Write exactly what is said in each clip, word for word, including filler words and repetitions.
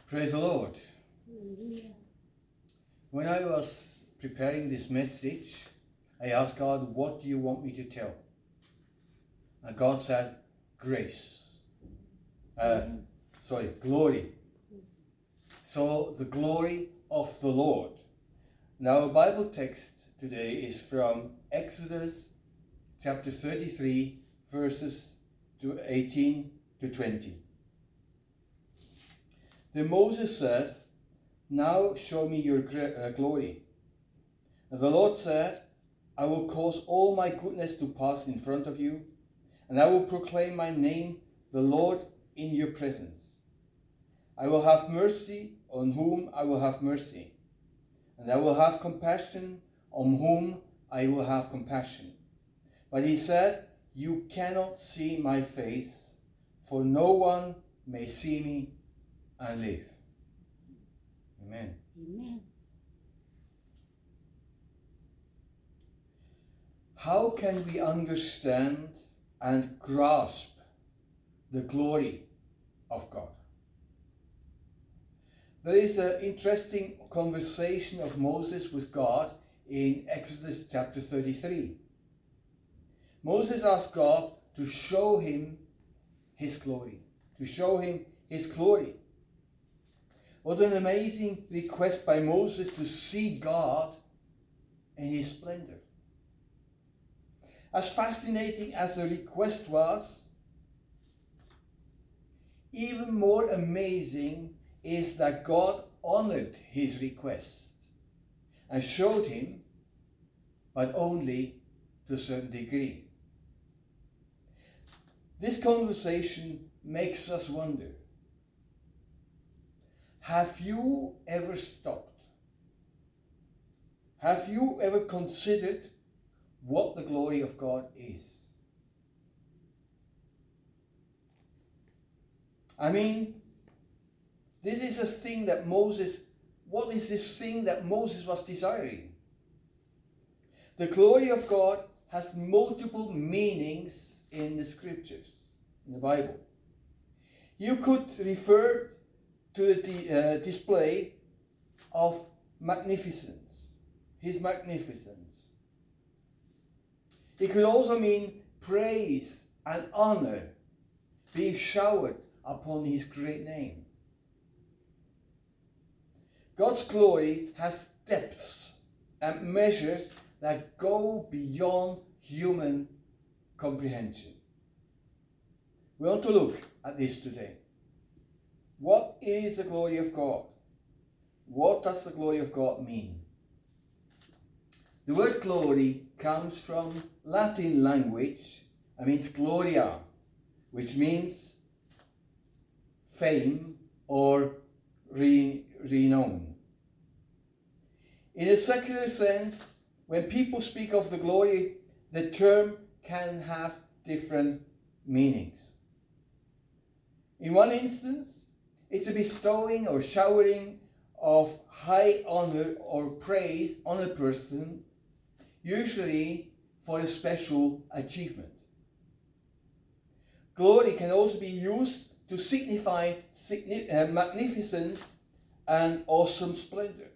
Praise the Lord. When I was preparing this message, I asked God, what do you want me to tell? And God said, grace. Uh, sorry, glory. So, the glory of the Lord. Now, our Bible text today is from Exodus chapter thirty-three, verses eighteen to twenty. Then Moses said, now show me your uh, glory. And the Lord said, I will cause all my goodness to pass in front of you, and I will proclaim my name, the Lord, in your presence. I will have mercy on whom I will have mercy, and I will have compassion on whom I will have compassion. But he said, you cannot see my face, for no one may see me and live. Amen. Amen. How can we understand and grasp the glory of God? There is an interesting conversation of Moses with God in Exodus chapter thirty-three. Moses asked God to show him his glory, to show him his glory. What an amazing request by Moses to see God in his splendor. As fascinating as the request was, even more amazing is that God honored his request and showed him, but only to a certain degree. This conversation makes us wonder, have you ever stopped? Have you ever considered what the glory of God is? I mean, this is a thing that Moses, what is this thing that Moses was desiring? The glory of God has multiple meanings in the scriptures, in the Bible. You could refer to the uh, display of magnificence, his magnificence. It could also mean praise and honor being showered upon his great name. God's glory has depths and measures that go beyond human comprehension. We want to look at this today. What is the glory of God? What does the glory of God mean? The word glory comes from Latin language and means gloria, which means fame or re- renown. In a secular sense, when people speak of the glory, the term can have different meanings. In one instance, it's a bestowing or showering of high honor or praise on a person, usually for a special achievement. Glory can also be used to signify signi- uh, magnificence and awesome splendor.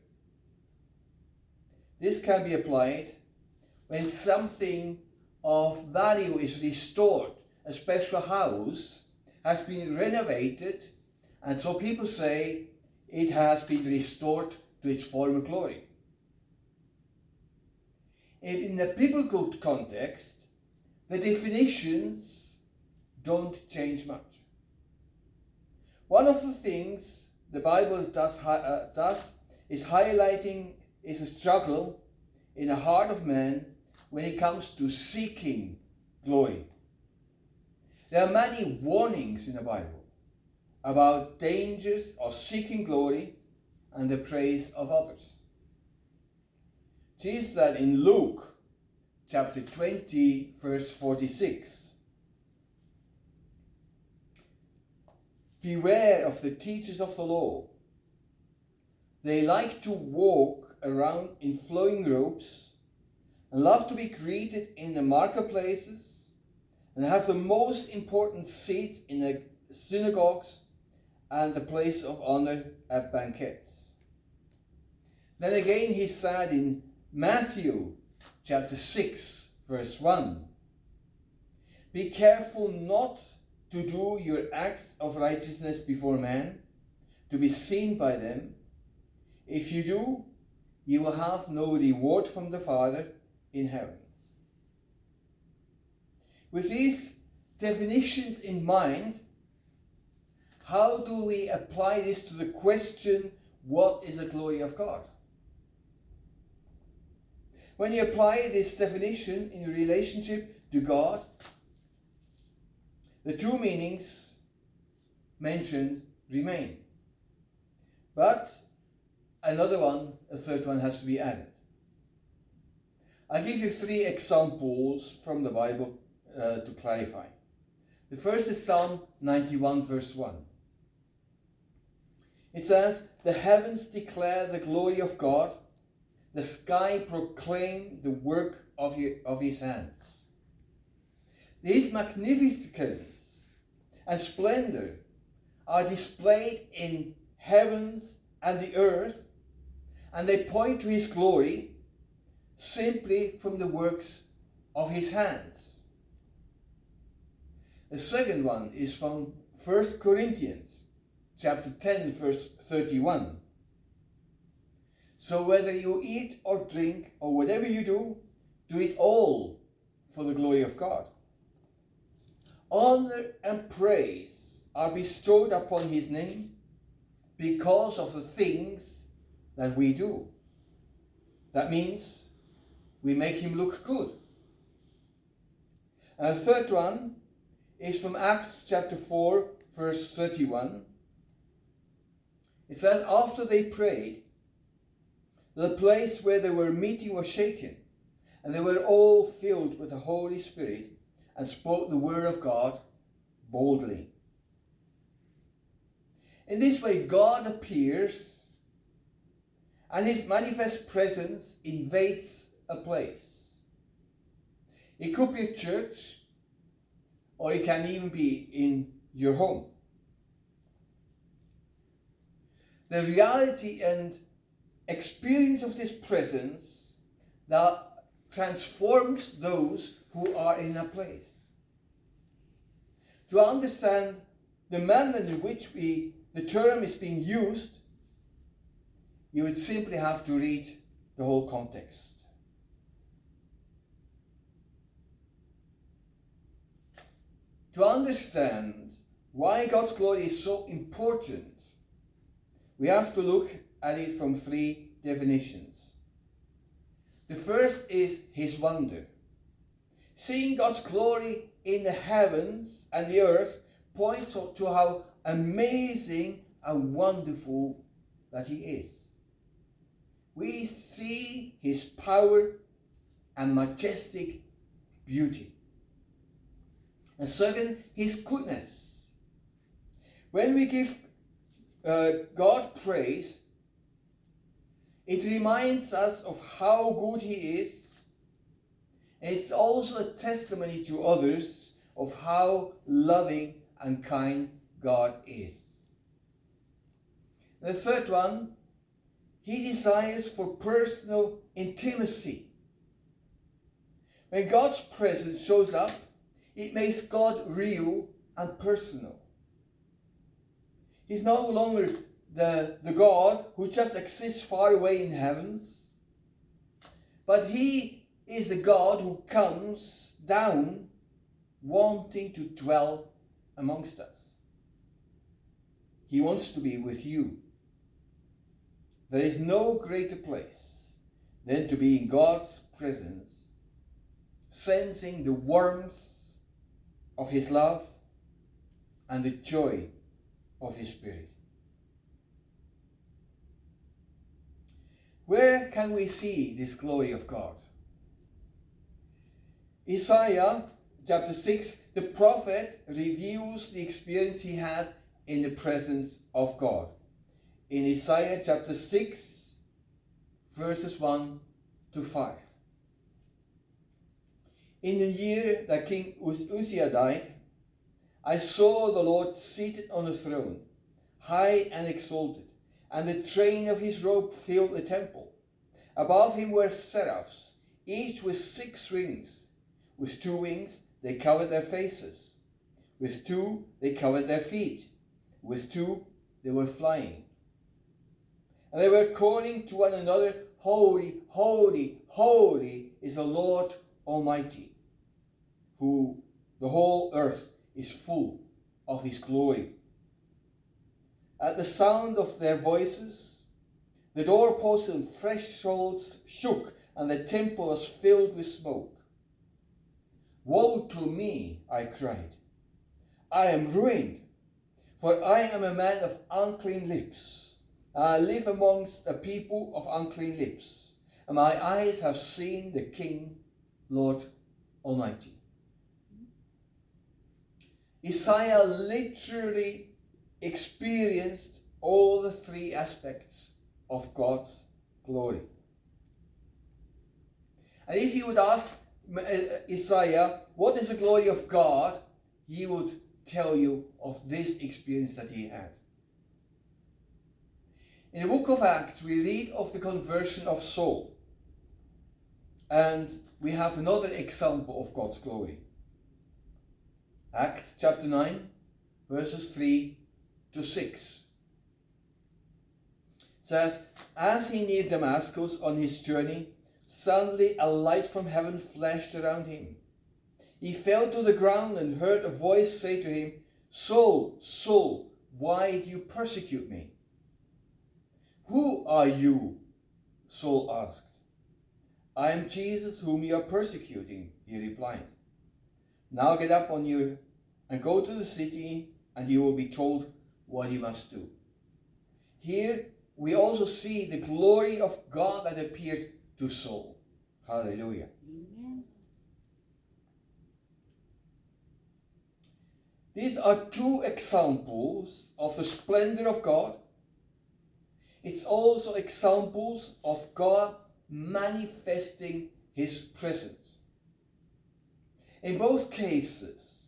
This can be applied when something of value is restored. A special house has been renovated, and so people say it has been restored to its former glory. In the biblical context, the definitions don't change much. One of the things the Bible does, uh, does is highlighting is a struggle in the heart of man when it comes to seeking glory. There are many warnings in the Bible about dangers of seeking glory and the praise of others. Jesus said in Luke chapter twenty, verse forty-six, beware of the teachers of the law. They like to walk around in flowing robes and love to be greeted in the marketplaces and have the most important seats in the synagogues and the place of honor at banquets. Then again he said in Matthew chapter six, verse one, "Be careful not to do your acts of righteousness before men, to be seen by them. If you do, you will have no reward from the Father in heaven." With these definitions in mind, how do we apply this to the question, what is the glory of God? When you apply this definition in relationship to God, the two meanings mentioned remain. But another one, a third one, has to be added. I'll give you three examples from the Bible uh, to clarify. The first is Psalm ninety-one, verse one. It says, "The heavens declare the glory of God, the sky proclaim the work of, your, of his hands." These magnificence and splendor are displayed in heavens and the earth, and they point to his glory simply from the works of his hands. The second one is from First Corinthians chapter ten, verse thirty-one. "So whether you eat or drink or whatever you do, do it all for the glory of God. Honor and praise are bestowed upon his name because of the things that we do." That means we make him look good. And the third one is from Acts chapter four, verse thirty-one. It says, "After they prayed, the place where they were meeting was shaken, and they were all filled with the Holy Spirit and spoke the word of God boldly." In this way, God appears and his manifest presence invades a place. It could be a church, or it can even be in your home. The reality and experience of this presence that transforms those who are in a place. To understand the manner in which we, the term is being used, you would simply have to read the whole context. To understand why God's glory is so important, we have to look at it from three definitions. The first is his wonder. Seeing God's glory in the heavens and the earth points to how amazing and wonderful that he is. We see his power and majestic beauty. And second, his goodness. When we give uh, God praise, it reminds us of how good he is. And it's also a testimony to others of how loving and kind God is. The third one, he desires for personal intimacy. When God's presence shows up, it makes God real and personal. He's no longer the, the God who just exists far away in heavens, but he is the God who comes down wanting to dwell amongst us. He wants to be with you. There is no greater place than to be in God's presence, sensing the warmth of his love and the joy of his Spirit. Where can we see this glory of God? Isaiah chapter six, the prophet reveals the experience he had in the presence of God. In Isaiah chapter six, verses one to five. In the year that King Uzziah died, I saw the Lord seated on a throne, high and exalted, and the train of his robe filled the temple. Above him were seraphs, each with six wings. With two wings they covered their faces. With two they covered their feet. With two they were flying. And they were calling to one another, Holy, holy, holy is the Lord Almighty, who the whole earth is full of his glory. At the sound of their voices, the doorposts and thresholds shook, and the temple was filled with smoke. Woe to me, I cried. I am ruined, for I am a man of unclean lips. I live amongst a people of unclean lips, and my eyes have seen the King, Lord Almighty. Isaiah literally experienced all the three aspects of God's glory. And if you would ask Isaiah, what is the glory of God? He would tell you of this experience that he had. In the book of Acts, we read of the conversion of Saul. And we have another example of God's glory. Acts chapter nine, verses three to six. It says, as he neared Damascus on his journey, suddenly a light from heaven flashed around him. He fell to the ground and heard a voice say to him, Saul, Saul, why do you persecute me? Who are you? Saul asked. I am Jesus whom you are persecuting, he replied. Now get up on you and go to the city, and you will be told what you must do. Here we also see the glory of God that appeared to Saul. Hallelujah. Amen. These are two examples of the splendor of God. It's also examples of God manifesting his presence. In both cases,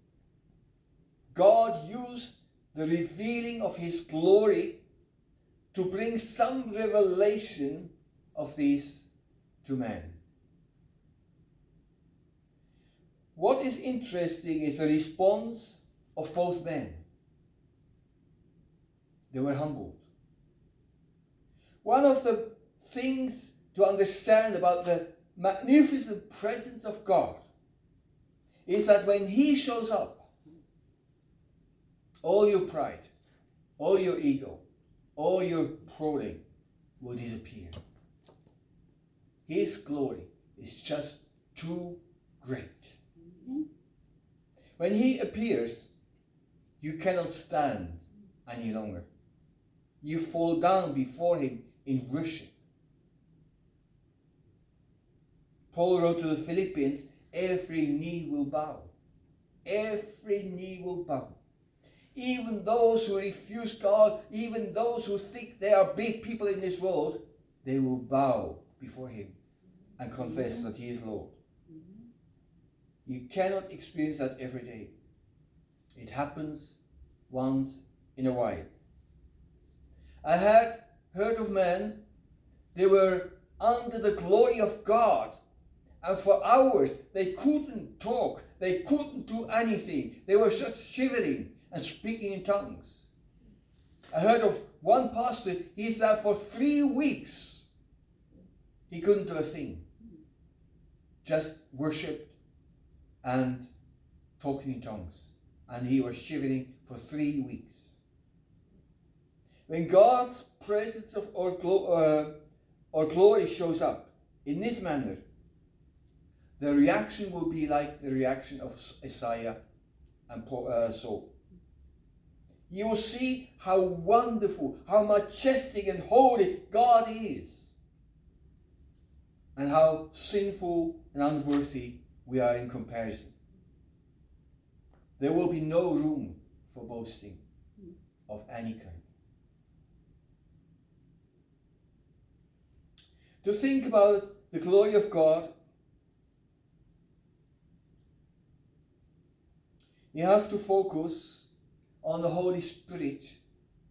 God used the revealing of his glory to bring some revelation of these to man. What is interesting is the response of both men. They were humbled. One of the things to understand about the magnificent presence of God is that when he shows up, all your pride, all your ego, all your prodding will disappear. His glory is just too great. Mm-hmm. When he appears, you cannot stand any longer. You fall down before him in worship. Paul wrote to the Philippians, every knee will bow. Every knee will bow. Even those who refuse God, even those who think they are big people in this world, they will bow before him and confess mm-hmm. that he is Lord. Mm-hmm. You cannot experience that every day. It happens once in a while. I had heard of men, they were under the glory of God, and for hours they couldn't talk, they couldn't do anything. They were just shivering and speaking in tongues. I heard of one pastor, he said for three weeks he couldn't do a thing. Just worshipped and talking in tongues. And he was shivering for three weeks. When God's presence of or, glo- uh, or glory shows up in this manner, the reaction will be like the reaction of Isaiah and Paul, uh, Saul. You will see how wonderful, how majestic and holy God is, and how sinful and unworthy we are in comparison. There will be no room for boasting of any kind. To think about the glory of God, you have to focus on the Holy Spirit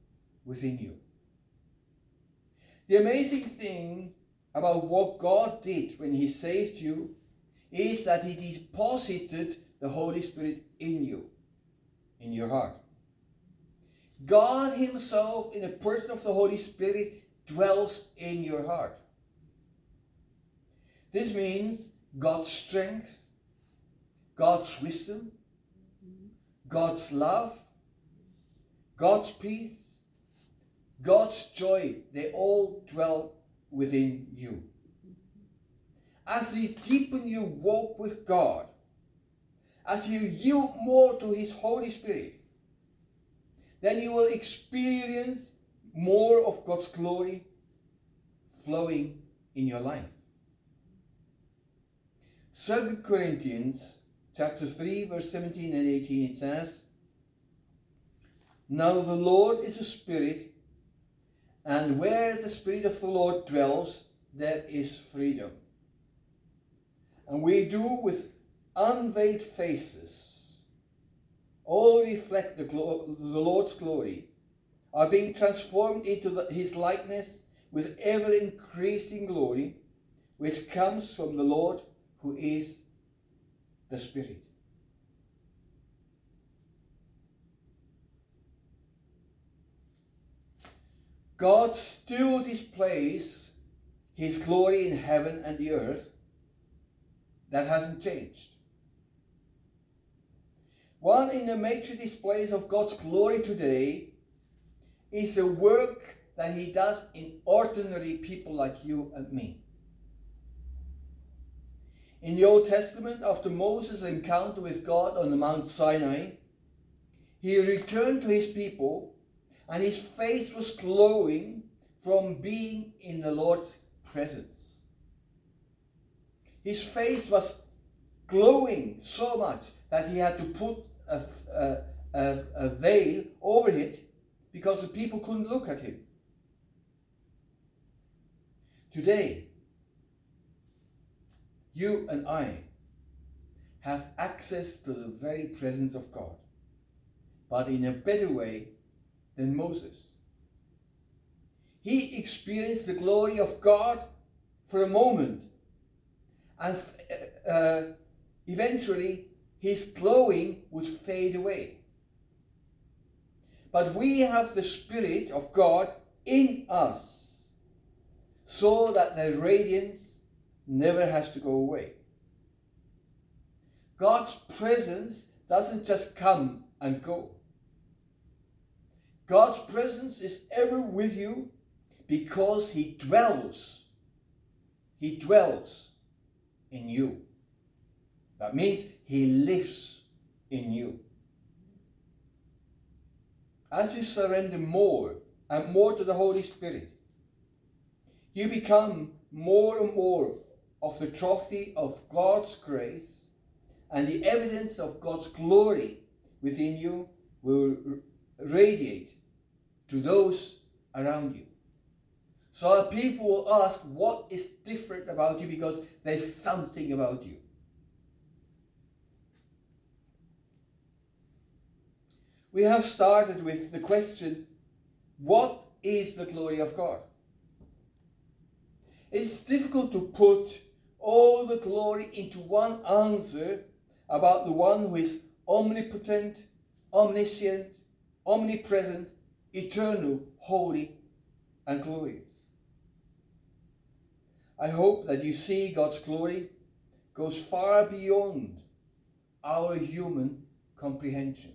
within you. The amazing thing about what God did when he saved you is that he deposited the Holy Spirit in you, in your heart. God himself, in the person of the Holy Spirit, dwells in your heart. This means God's strength, God's wisdom, God's love, God's peace, God's joy, they all dwell within you. As you deepen your walk with God, as you yield more to his Holy Spirit, then you will experience more of God's glory flowing in your life. Second Corinthians chapter three, verse seventeen and eighteen, it says, "Now the Lord is a spirit, and where the Spirit of the Lord dwells, there is freedom. And we do with unveiled faces all reflect the, glo- the Lord's glory, are being transformed into the, his likeness with ever-increasing glory, which comes from the Lord, who is the Spirit." God still displays his glory in heaven and the earth. That hasn't changed. One in the major displays of God's glory today is the work that he does in ordinary people like you and me. In the Old Testament, after Moses' encounter with God on the Mount Sinai, he returned to his people and his face was glowing from being in the Lord's presence. His face was glowing so much that he had to put a, a, a, a veil over it because the people couldn't look at him. Today, you and I have access to the very presence of God, but in a better way than Moses. He experienced the glory of God for a moment, and uh, eventually his glowing would fade away. But we have the Spirit of God in us, so that the radiance never has to go away. God's presence doesn't just come and go. God's presence is ever with you because he dwells. He dwells in you. That means he lives in you. As you surrender more and more to the Holy Spirit, you become more and more of the trophy of God's grace, and the evidence of God's glory within you will radiate to those around you. So people will ask, what is different about you? Because there's something about you. We have started with the question, what is the glory of God? It's difficult to put all the glory into one answer about the one who is omnipotent, omniscient, omnipresent, eternal, holy, and glorious. I hope that you see God's glory goes far beyond our human comprehension.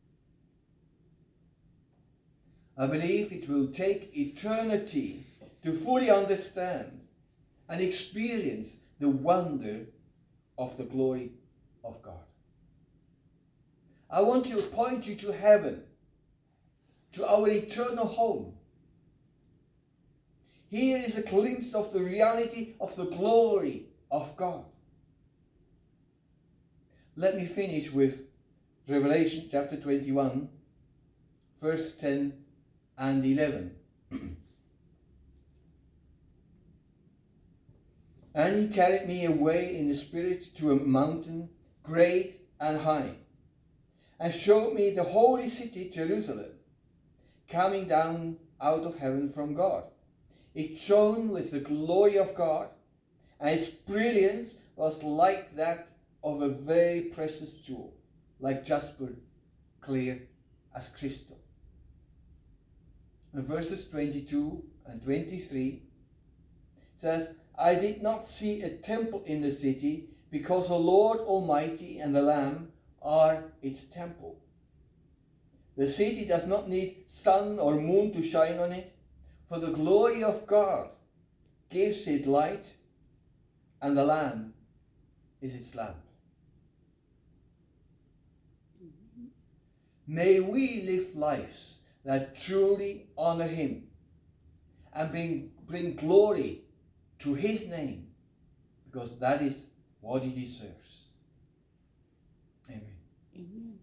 I believe it will take eternity to fully understand and experience the wonder of the glory of God. I want to point you to heaven, to our eternal home. Here is a glimpse of the reality of the glory of God. Let me finish with Revelation chapter twenty-one, verse ten and eleven. And he carried me away in the Spirit to a mountain great and high, and showed me the holy city Jerusalem, coming down out of heaven from God. It shone with the glory of God, and its brilliance was like that of a very precious jewel, like jasper, clear as crystal. And verses twenty-two and twenty-three says, I did not see a temple in the city, because the Lord Almighty and the Lamb are its temple. The city does not need sun or moon to shine on it, for the glory of God gives it light, and the Lamb is its lamp. Mm-hmm. May we live lives that truly honor Him and bring, bring glory to His name, because that is what He deserves. Amen. Amen.